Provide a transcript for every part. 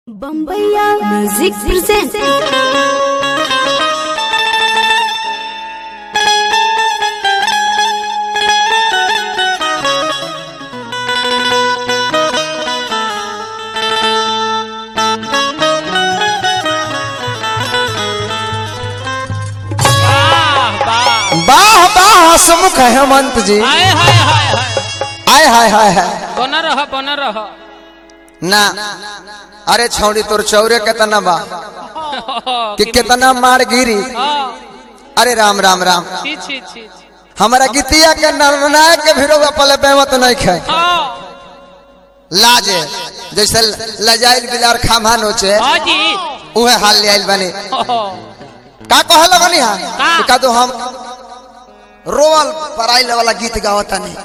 बम्बैया music present. वाह वाह हसमुख हेमंत जी। हाय हाय हाय हाय आय हाय हाय हाय बना रह ना। अरे छौड़ी तोर चौरे केतना बा कि केतना मार गिरी। अरे राम राम राम। छी छी छी हमारा गीतिया के नरनायक के भिड़ोगा पले बेमत नहीं खे लाजे जैसे लजाइल बिलार खामा नोचे हां जी उहे हाल ले आइल बनी। का कहल लगनी हां का तो हम रोवल पराइल वाला गीत गावता नहीं।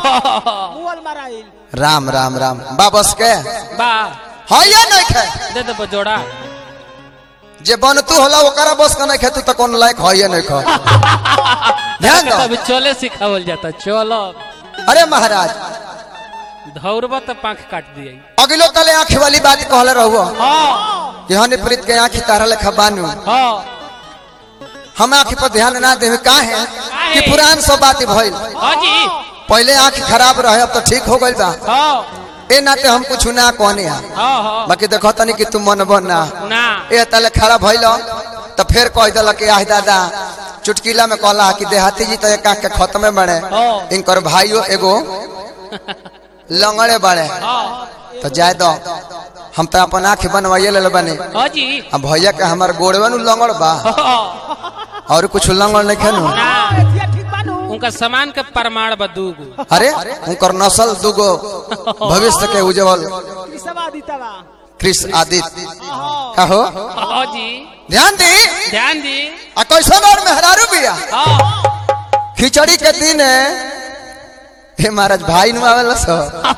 राम राम राम बाबस के बा हां ये नहीं खे दे दे जोड़ा जे बन तू होला ओकरा बस का नहीं खे तू तो कौन लायक है ये नहीं खे। ध्यान दो तब चले सिखावल जाता चलो। अरे महाराज धौरबा तो पांख काट दिए। अगलो तले आंख वाली बात कहले रहुओ हां कि हने प्रीत के आंख तारा लेखा बानू हां हम आंख पर ध्यान ना देवे का है कि पुरान सब बात भइल। हां जी पहले आंख खराब रहे अब तो ठीक हो गइल बा। हां ए नाते हम कुछ ना कहने हां हां बाकी देखो तनी कि तू मन बना ना ए तले खराब भइल तो फिर कह दल कि आह दादा चुटकीला में कहला कि देहाती जी तो एक आंख के खत्म बने इनकर भाइयों एगो लंगड़े बड़े तो जाए दो हम तो अपन आंख बनवाइए ले बने। हां जी अब भैया के हमार गोड़वे नु लंगड़ बा और कुछ लंगड़ नहीं खेनु। उनका सामान के प्रमाण बदूगो। अरे उनकर नस्ल दुगो भविष्य के उज्जवल कृष्ण आदित्य कहो। हां जी ध्यान दी आ कैसन और मेहरारू बिया हां खिचड़ी के दिन हे महाराज भाई नु आवेला सो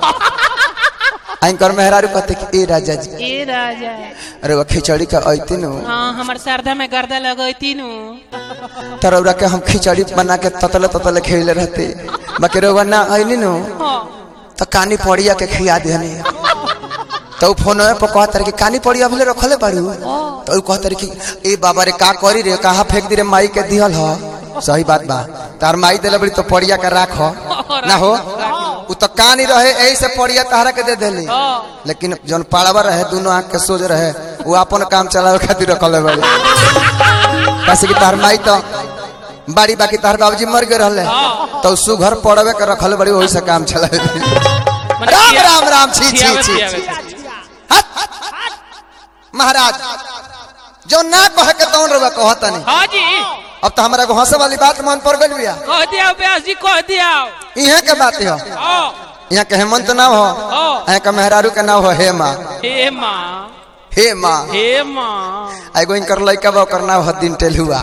आइकर मेहरारू कहते कि ए राजा जी ए राजा अरे वो खिचड़ी का ऐती नु हां हमर सरदा में गर्दा लगैती नु तरौरा के हम खिचड़ी बना के ततले ततले खेले रहते बाकी रोवा ना आइनी नु हां तो कानी पड़िया के खिया देनी तो फोन पर कहतर कि कानी पड़िया भले रखले पड़ू तो कहतर कि ए बाबा रे का करी रे कहाँ फेंक दी रे माई के दिहल ह। सही बात बा तार माई देले बड़ी तो पड़िया के राख ना हो उ तो कानी रहे यही से पड़िया तहरा के दे देली लेकिन जौन पाड़वा रहे दोनों आंख के सोज रहे वो अपन काम चलावे खातिर रखले बड़ी कैसे कि तार माई तो बाड़ी बाकी तार बाबूजी मर गए रहले तो सुघर पड़वे के रखले बड़ी वही से काम चलावे। राम राम राम छी छी छी महाराज जो ना कहे के तौन रवा कहता नहीं। हां जी अब तो हमारा हंसे वाली बात मन पर गइल बिया कह दिया व्यास जी कह दिया इहे के बात है। हां यहाँ के हेमंत ना हो यहाँ के मेहरारू के नाम हो हेमा हे मां हेमा हे मां एगो इनकर लइका बा ओकर नाम ह दिन टेलुआ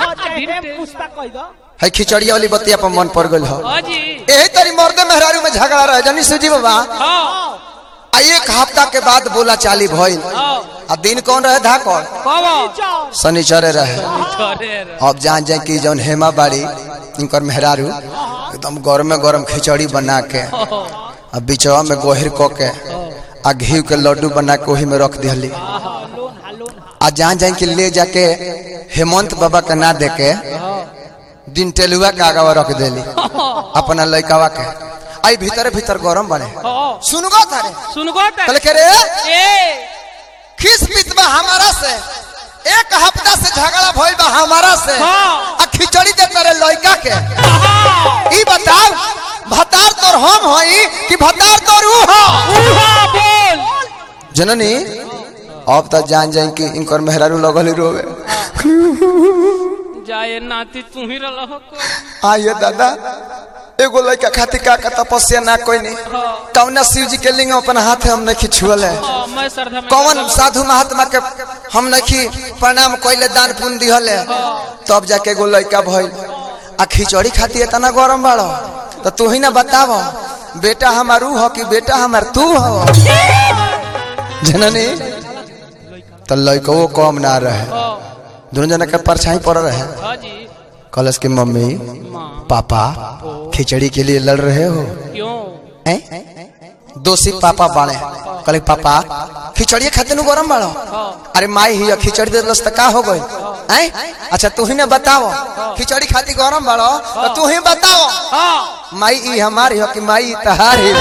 है खिचड़िया वाली बतिया पर मन पर गइल हो। हां जी यही तरी मर्दे मेहरारू में झगड़ा रहे जनी सुजी बाबा हां आ एक हफ्ता के बाद बोला चाली भइल आ दिन कौन रहे धाकड़ कब शनिचरे रहे। छोरे अब जान जाए कि जौन हेमा बाड़ी इनकर मेहरारू एकदम गरम खिचड़ी बना के अब बिचवा में गोहिर क के आ घी के लड्डू बना के वही में रख दिहली आ जान जाए कि ले जाके हेमंत बाबा के ना दे के दिन टेलुआ के आगावा रख देली अपना लइकावा के आई भीतर भीतर गरम बने सुनगो थारे सुनगो कहले के रे ए खिस पितबा हमारा से एक हफ्ता से झगड़ा भइल बा हमारा से आ खिचड़ी दे तेरे लइका के ई बताओ भतार तोर हम हई कि भतार तोर ऊ हो बोल जननी अब त जान जाए कि इनकर मेहरारू लगल रोवे जाए नाती तू ही रहो आइए दादा एगो लइका खातिर का तपस्या ना कोई नहीं कौना शिव जी के लिंग अपन हाथ हम नहीं छुअल है मैं सरदा में कौन साधु महात्मा के हम नहीं प्रणाम कइले दान पुण्य दिहल है तब जाके एगो लइका भइल आ खिचड़ी खातिर इतना गरम बाड़ो तो तू ही ना बताव बेटा हमार ऊ हो कि बेटा हमार तू हो जननी तो लइको कम ना रहे दोनों जना के परछाई पड़ रहे। हां जी कलश की मम्मी पापा खिचड़ी के लिए लड़ रहे हो क्यों दोषी पापा बाड़े कहले पापा खिचड़ी खाते नु गरम बाड़ो अरे माई ही खिचड़ी देलस त का हो गई हैं अच्छा तू ही ने बताओ खिचड़ी खाती गरम बाड़ो तो तू ही बताओ माई ई हमारी हो कि माई तहारी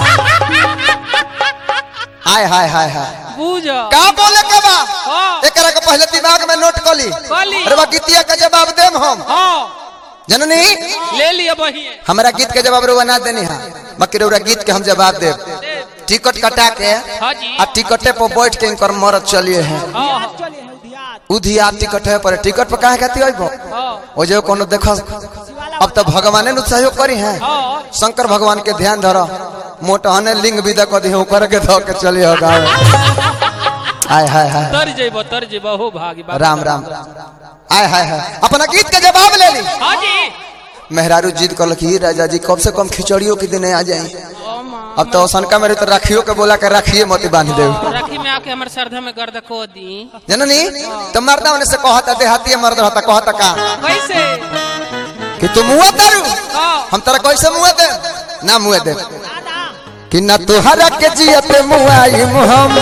हाय हाय हाय हाय बूझो का बोले के बा एकरा के पहले दिमाग में नोट कली अरे बा गीतिया का जवाब देम हम जननी ले लिया वही हमारा गीत के जवाब रुआ ना देनी है बाकी रुआ गीत के हम जवाब दे टिकट कटा के आ टिकटे पर बैठ के इनकर मरद चलिए हैं उधिया टिकट है पर टिकट पर काहे खाती आइबो ओ जो कोनो देखो अब तो भगवाने नु सहयोग करी हैं शंकर भगवान के ध्यान धरो मोटहने लिंग विदा क दिहो कर के धो के चली हो गाँव हाय हाय हाय तर जेबो हो भागी राम राम हाय हाय हाय अपना गीत के जवाब ले ली हां जी मेहरारू जीत कर लखी राजा जी कम से कम खिचड़ियों के दिन आ जाए अब तो सनका मेरे तो राखियों के बोला के राखिए मोती बांध दे राखी में आके हमारे श्रद्धा में गर्द को दी जननी तो मर्दा होने से कहता देहाती मर्द रहता कहता का कैसे कि तुम मुआ तारू हम तेरा कैसे मुआ दे ना मुआ दे कि ना तुहरा के जियते मुआई मुहम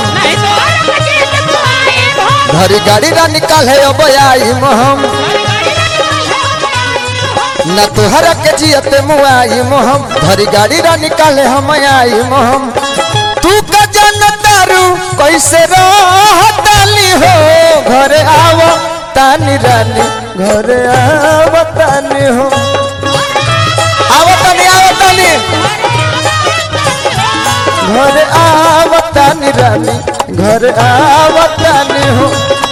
घरी गाड़ी रा निकाले अब आई मुहम न तुहरा के जियते मुआई मोहम धरी गाड़ी रा निकाले हम आई मोहम तू का जनतारू कैसे रहताली हो घरे आव तानी रानी घरे आव तानी हो आव तानी घरे आव तानी रानी घरे आव तानी हो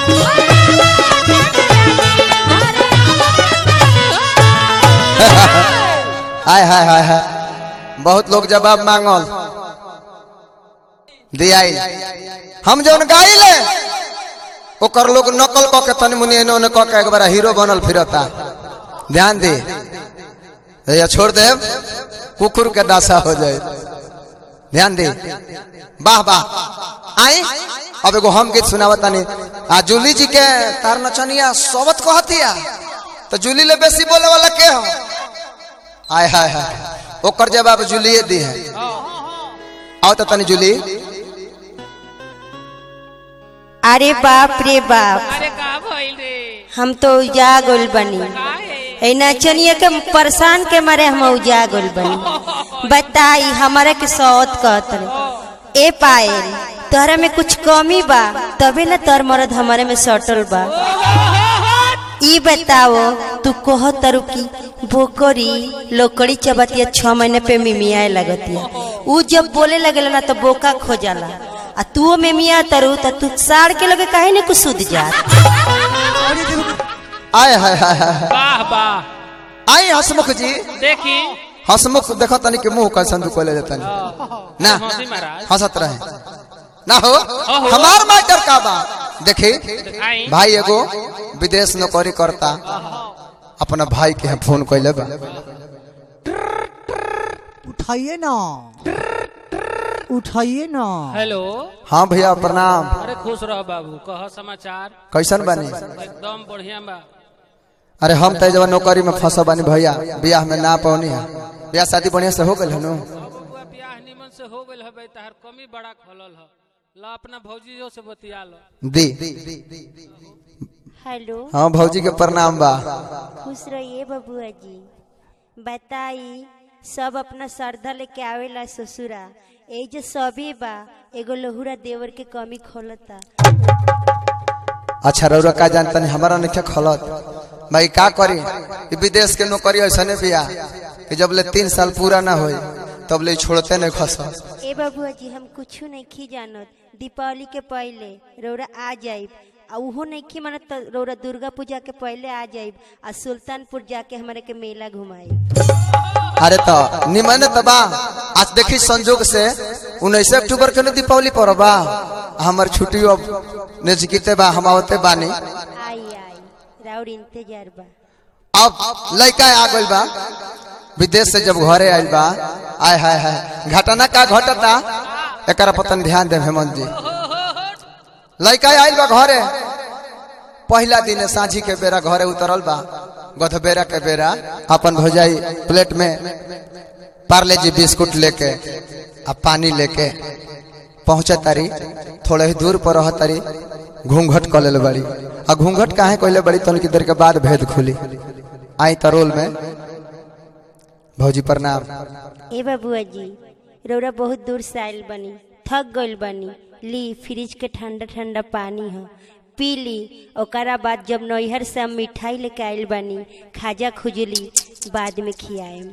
हाय हाय हाय हाय बहुत लोग जवाब मांगल दिया हम जौन गाइले ओकर लोग नकल क के तनी मुनी एने ओने क के एक बार हीरो बनल फिरता ध्यान दे या छोड़ दे कुकुर के दासा हो जाए ध्यान दे वाह वाह आई अब एगो हम गीत सुनावता नहीं आ जूली जी के तार नचनिया सोबत कहतिया तो जूली ले बेसी बोले वाला के हो आय हाय हाय ओकर जवाब जूलिए दी है आओ तो तनी जूली अरे बाप रे बाप अरे का भइल रे हम तो उजागल बनी ए नचनिया के परेशान के मारे हम उजागल बनी बताई हमारा के सौत कहत रे ए पायल तोहरा में कुछ कमी बा तबे ना तोर मरद हमारे में सटल बा ई बताओ तू कह तरु की बोकरी लोकड़ी चबतिया 6 महीने पे मिमिया लगतिया उ जब बोले लगेला ना तो बोका खो जाला आ तू मिमिया तरु त तू साड़ के लगे काहे ने कुछ सुध जा आय हाय हाय हाय वाह वाह आई हसमुख जी देखी हसमुख देखो तनी के मुंह का संदूक ले देता ना हंसी महाराज हंसत रहे ना हो हमार मैटर का बा देखी भाई एगो विदेश नौकरी करता अपना भाई के फोन कैले बा उठाइए ना हेलो हाँ भैया प्रणाम अरे खुश रहो बाबू कह समाचार कैसन बानी एकदम बढ़िया बा अरे हम तो जब नौकरी में फंसा बानी भैया ब्याह में ना पौनी है ब्याह शादी बढ़िया से हो गई नो ब्याह निमन से हो गइल हबे तहर कमी बड़ा खोलल ह ला अपना भौजीओ से बतिया लो दी हेलो हाँ भौजी के प्रणाम बा खुश रहिए बबुआ जी बताई सब अपना श्रद्धा लेके आवेला ससुरा ए जो सभी बा एगो लहुरा देवर के कमी खोलता अच्छा रौरा का जानता नहीं हमारा नहीं खलत भाई का करी विदेश के नौकरी ऐसा नहीं बिया कि जब ले 3 साल पूरा ना हो तब ले छोड़ते नहीं खस ए बबुआ जी हम कुछ नहीं खी जानत दीपावली के पहले रौरा आ जाइब आ उहो नहीं खी मानत तो रौरा दुर्गा पूजा के पहले आ जाइब आ सुल्तानपुर जाके हमारे के मेला घुमाई अरे तो निमन तबा आज देखी संजोग से 19 अक्टूबर के दीपावली पर बा हमार छुट्टी अब नजदीकते बा हम आवते बानी आई राउर इंतजार बा अब लड़का आ गइल बा विदेश से जब घरे आइल बा आय हाय हाय घटना का घटता एकरा पतन ध्यान दे हेमंत जी लड़का आइल बा घरे पहला दिन सांझी के बेरा घरे उतरल बा गध बेरा के बेरा अपन भौजाई प्लेट में पार्ले जी बिस्कुट लेके आ पानी लेके पहुंचा तारी थोड़ा ही दूर पर रह तारी घूंघट कर ले बड़ी आ घूंघट काहे कहले बड़ी तन की देर के बाद भेद खुली आई तरोल में भौजी प्रणाम। ए बाबुआ जी रौरा बहुत दूर से आयल बनी थक गइल बनी ली फ्रिज के ठंडा ठंडा पानी हो पी ली ओकरा बाद जब नैहर से हम मिठाई लेके आयल बनी खाजा खुजली बाद में खियाएम।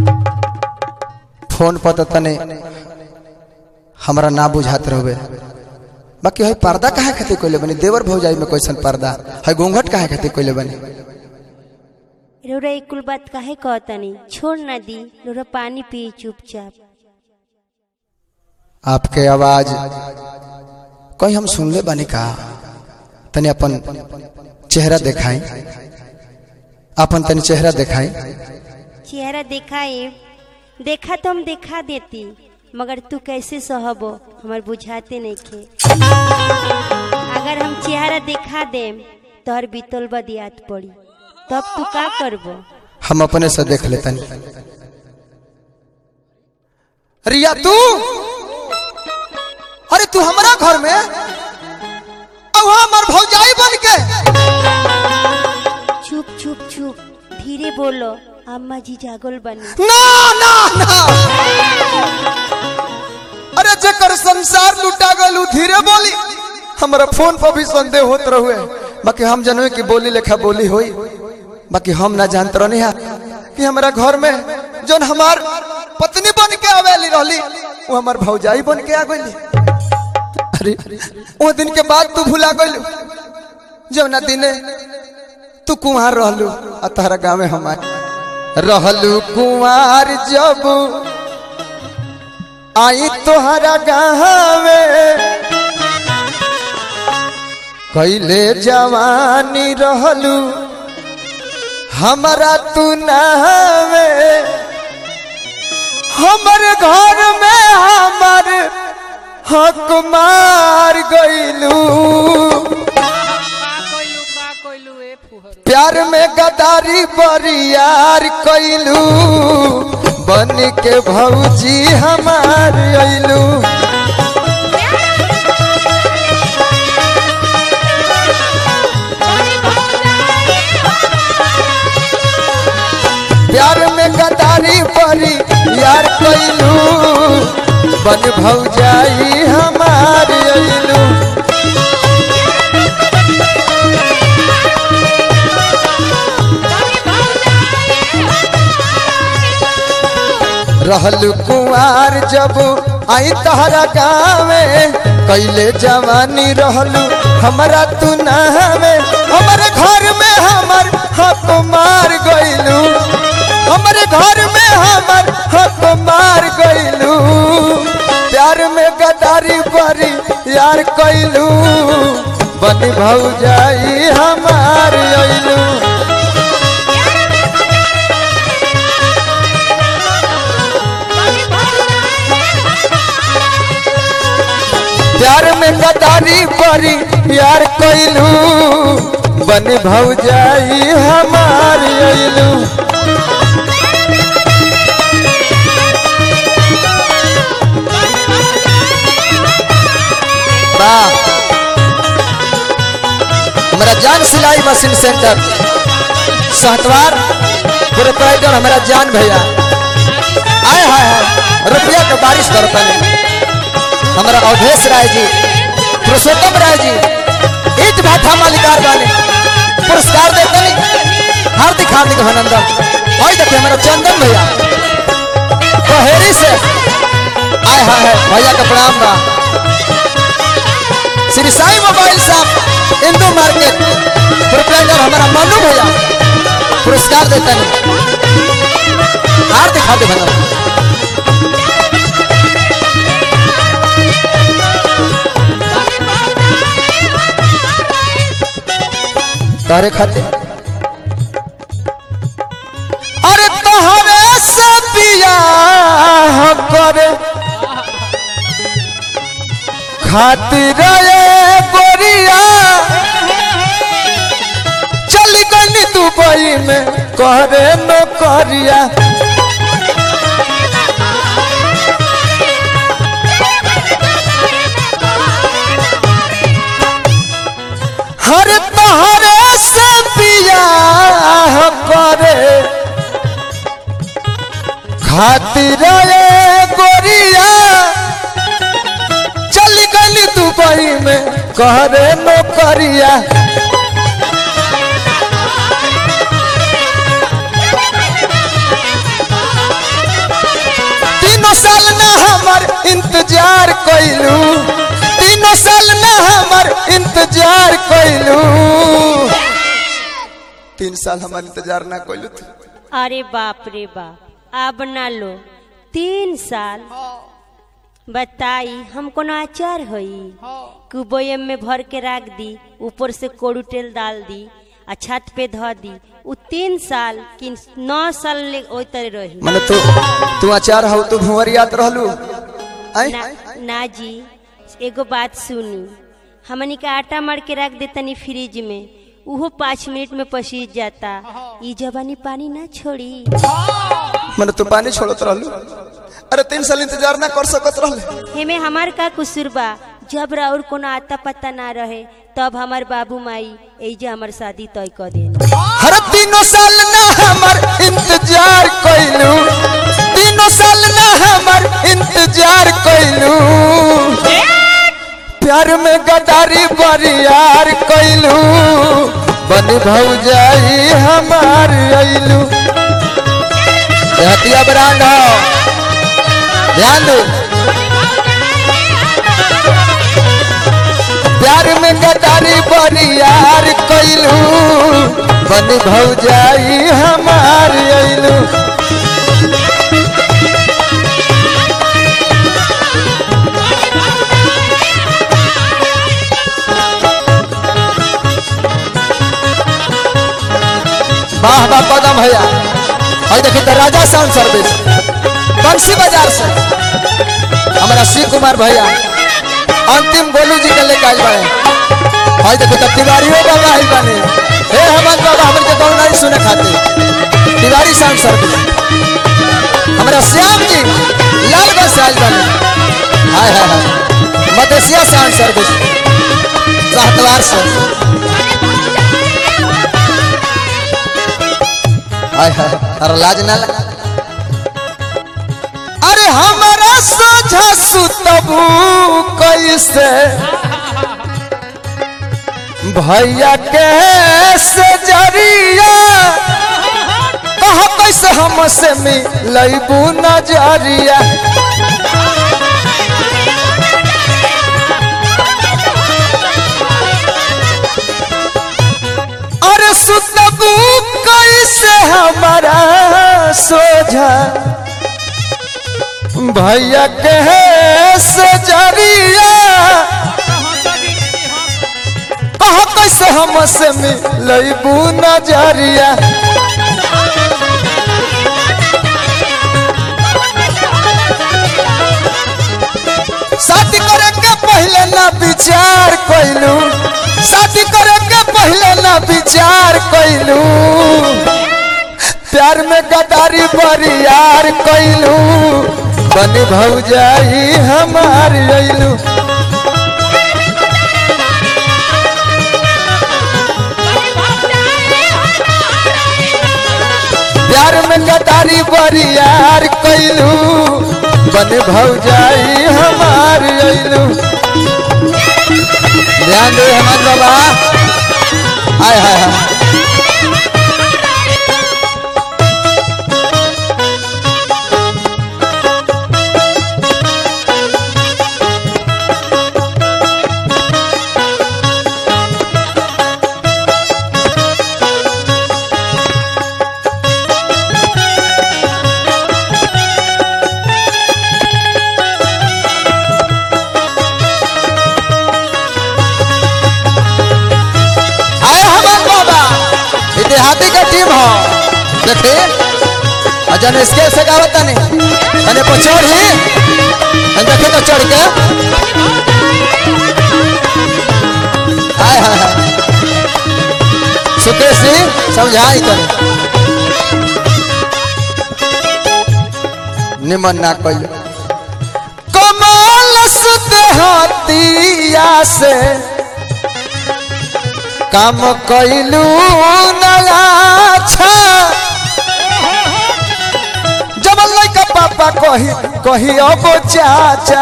फोन पर तो तने हमरा ना बुझात रहे बाकी है पर्दा काहे खातिर कोइले बनी देवर भौजाई में कैसन पर्दा है घूंघट काहे खातिर कोइले बनी रौरा एक कुल बात काहे कहतनी छोड़ ना दी रौरा पानी पी चुपचाप। आपके आवाज कहीं हम सुनले बानी का तने अपन चेहरा दिखाई अपन तने चेहरा दिखाई। चेहरा दिखाए देखा तो हम दिखा देती मगर तू कैसे सहबो हमार बुझाते नहीं खे। अगर हम चेहरा दिखा देम तोहर बीतल बदियात पड़ी तब तू का करबो। हम अपने से देख लेतनी। रिया तू अरे तू हमारा घर में अब हमार भौजाई बन के चुप चुप चुप धीरे बोलो अम्मा जी जागल बनी। ना ना ना अरे जेकर संसार लुटा गलू धीरे बोली हमारा फोन पर भी संदेह होत रहुए बाकी हम जनवे की बोली लेखा बोली होई बाकी हम ना जानत रहनी है कि हमारा घर में जोन हमार पत्नी बन के आवेली रहली वो हमार भौजाई बन के आ गईली। अरे वो दिन के बाद तू भुला गईलू जब ना दिने तू कुंवार रहलू आ तहरा गाँव में हमार रहलू कुंवार जब आई तोहरा गाँव में कैले जवानी रहलू हमारा तू नावे हमारे घर में हमार हक मार गईलू प्यार में गदारी बरियार कैलू बन के भौजी हमार अइलू प्यार में गदारी परी यार कैलू बन भौजाई हमार अइलू रहलू कुंवार जब आई तहरा गाँव कैले जवानी रहलू हमारा तू नावे हमारे घर में हमार हक मार गईलू हमारे घर में हमार हक मार गईलू प्यार में गदारी बरी यार कैलू बन भौजाई हमार अइलू प्यार में गदारी बरी यार कैलू बन भौजाई हमार अइलू हमारा जान सिलाई मशीन सेंटर सहतवार प्रोपराइटर हमारा जान भैया आए हाय रुपया के बारिश करता नहीं हमारा अवधेश राय जी पुरुषोत्तम राय जी ईट भाठा मालिकार बाने पुरस्कार देते नहीं हार्दिक हार्दिक अभिनंदन। और देखिए हमारा चंदन भैया बहेरी से आए हाय भैया का प्रणाम बा। Shri Sai mobile shop Indu market proprietor हमारा मनु भैया पुरस्कार देते नहीं हार्दिक हार्दिक अभिनंदन। तारे खाते अरे तोहरे से बियाह करे खातिर गोरिया चल गई दुबई में करे नौकरिया खातिर गोरिया चली गली दुबई में करे नौकरिया। 3 साल ना हमर इंतजार कैलू, 3 साल ना हमर इंतजार कैलू। 3 साल हमार इंतजार ना कैलू। अरे बाप रे बाप, अब ना लो 3 साल। बताई हम कोनो आचार होई कुबोयम में भर के रख दी, ऊपर से कोड़ू तेल डाल दी आ छत पे धो दी। उ 3 साल कि 9 साल ले ओतरे रही। माने तू आचार हो तू भुवरियात रहलू। ना जी, एगो बात सुनी, हमनी के आटा मर के रख देतनी फ्रिज में, उहो 5 मिनट में पसीज जाता। ई जवानी पानी ना छोड़ी। माने तू पानी छोड़त रहलू। अरे 3 साल इंतजार ना कर सकत रहले। हेमे हमार का कुसुर बा? जब राउर कोनो आता पता ना रहे तब हमार बाबू माई एजे हमार शादी तय कर देन। हर 3 साल ना हमर इंतजार कैलू, 3 साल ना हमर इंतजार कैलू। प्यार में गदारी बरियार कैलू, बन भौजाई हमार अइलू। हतिया ब्रांड हो, ध्यान दो। प्यार में गदारी बरियार कैलू, बन भौजाई हमार अइलू। वाह वाह कदम भैया। और देखिए तो राजा साउंड सर्विस बंसी बाजार से हमारा शिव कुमार भैया अंतिम गोलू जी के लेके आइल बाड़े। और देखिए तो तिवारियों बाबा आइल बाने। हे हेमंत बाबा हमन के कौन नहीं सुने खाते। तिवारी साउंड सर्विस हमारा श्याम जी लालगंज से आइल बाने। Hi hi hi Madeshiya sound service Sahatwar से। हाय हाय अरे लाज ना लगा। अरे हमारा सोझा सुतबू कैसे भैया के से जरिया, कहा कैसे हमसे मिलबू नजरिया। अरे सुतबू कैसे हमारा सोझा भैया के से जरिया, कहा कैसे हमसे मिलबू नजरिया। शादी करे के पहले ना विचार कैलू, शादी करे के पहले ना विचार कैलू। प्यार में गदारी बरियार कैलू, बन भौजाई हमार अइलू। प्यार में गदारी बरियार कैलू, बन भौजाई हमार अइलू। ध्यान दे हेमंत बाबा। हाय हाय हाय देहाती का टीम हो। देखे अजन इसके से गावता नहीं तने पर चढ़ ही देखे तो चढ़ के हाय हाय सुकेश जी समझाई कर निमन ना कोई कमाल देहातिया से काम कैलू नया जब लइका कही कही अब चाचा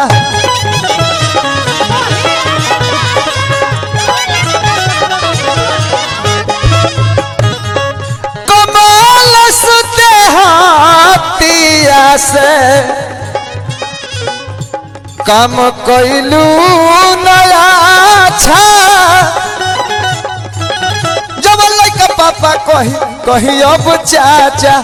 कमाल सुते हाथिया से काम कैलू नया छा जब लइका पापा कही कही अब चाचा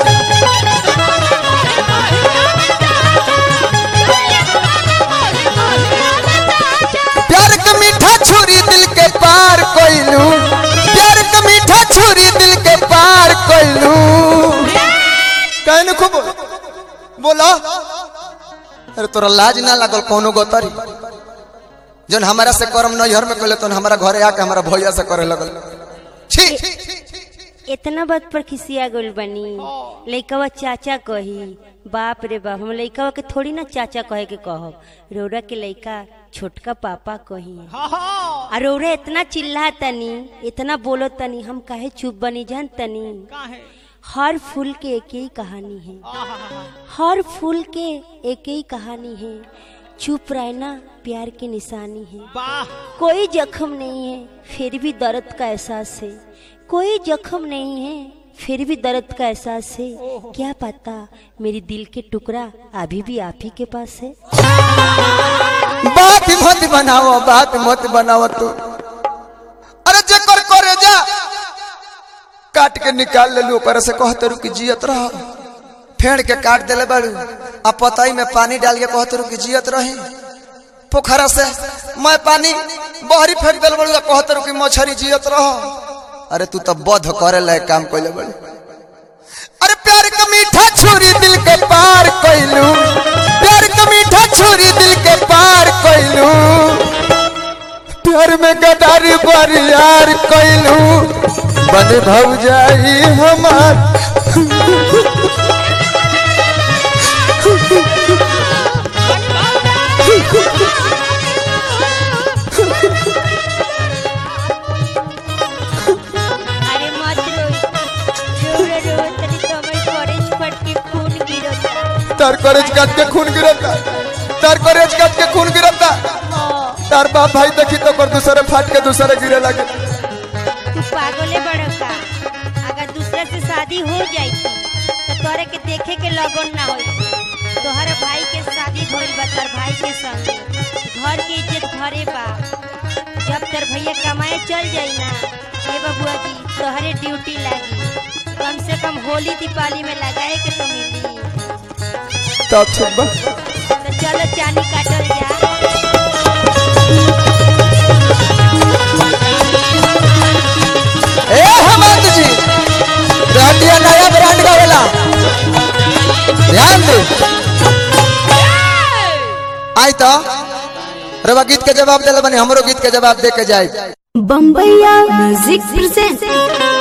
प्यार का मीठा छुरी दिल के पार कैलू प्यार का मीठा छुरी दिल के पार कैलू कहने खूब बोला अरे तोरा लाज ना लागल कोनो गोतरी जन हमारा से करम नैहर में कहले तो हमारा घरे आके हमारा भैया से करे लगल छी इतना बात पर खिसिया गोल बनी लइकवा चाचा कही बाप रे बाप हम लइकवा के थोड़ी ना चाचा कहे के कहब रौरा के लइका छोटका पापा कही आ रौरा इतना चिल्ला तनी इतना बोलो तनी हम काहे चुप बनी जान तनी हर फूल के एक ही कहानी है हर फूल के एक ही कहानी है चुप रहना प्यार की निशानी है कोई जख्म नहीं है फिर भी दर्द का एहसास है कोई जख्म नहीं है फिर भी दर्द का एहसास है क्या पता मेरी दिल के टुकड़ा अभी भी आप ही के पास है बात मत बनाओ तू अरे जकर करे जा काट के निकाल ले लू ऊपर से कहते रू कि जियत रह फेड़ के काट देले बाड़ू आ पताई में पानी डाल के कहते रू कि जियत रही पोखरा से मैं पानी बहरी फेंक देले बाड़ू कहते रू कि मछरी जियत रह अरे तू तो बध करे लायक काम कइले बाड़ू अरे प्यार का मीठा छुरी दिल के पार कइलू प्यार का मीठा छुरी दिल के पार कइलू प्यार में गदारी बरियार कइलू बन भौजाई हमार अरे मत रो तनी तो हमारी कॉलेज फट के खून गिरता तार कॉलेज काट के खून गिरता तार कॉलेज काट के खून गिरता तार बाप भाई देखी तो कर दूसरे फाट के दूसरे गिरे लगे तू पागले बड़का अगर दूसरे से शादी हो जाई तो तोरे के देखे के लगन ना होई तोहर भाई के शादी होइल बा तोहर भाई के संग घर की इज्जत घरे बा जब तोर भैया कमाए चल जाई ना ए बबुआ जी तोहरे ड्यूटी लागी कम से कम होली दीपावली में लगाए के तो मिली तो ठीक बा तो चलो चानी काटल जा ए हेमंत जी ब्रांडिया नया ब्रांड का वाला ध्यान दे आई तो रवा गीत के जवाब देले बने हमरो गीत के जवाब दे के जाए बम्बैया म्यूजिक प्रेजेंट